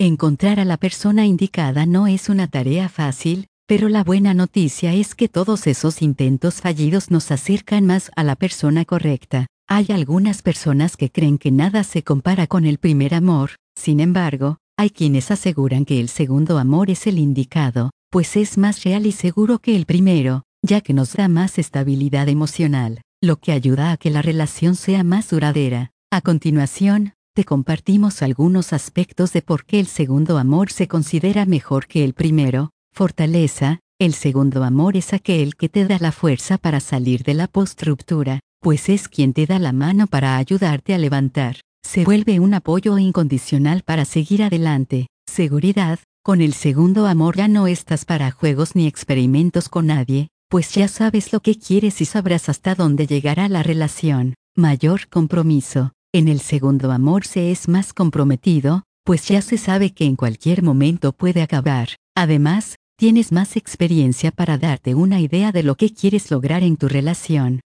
Encontrar a la persona indicada no es una tarea fácil, pero la buena noticia es que todos esos intentos fallidos nos acercan más a la persona correcta. Hay algunas personas que creen que nada se compara con el primer amor, sin embargo, hay quienes aseguran que el segundo amor es el indicado, pues es más real y seguro que el primero, ya que nos da más estabilidad emocional, lo que ayuda a que la relación sea más duradera. A continuación, te compartimos algunos aspectos de por qué el segundo amor se considera mejor que el primero. Fortaleza: el segundo amor es aquel que te da la fuerza para salir de la post-ruptura, pues es quien te da la mano para ayudarte a levantar. Se vuelve un apoyo incondicional para seguir adelante. Seguridad: con el segundo amor ya no estás para juegos ni experimentos con nadie, pues ya sabes lo que quieres y sabrás hasta dónde llegará la relación. Mayor compromiso: en el segundo amor se es más comprometido, pues ya se sabe que en cualquier momento puede acabar. Además, tienes más experiencia para darte una idea de lo que quieres lograr en tu relación.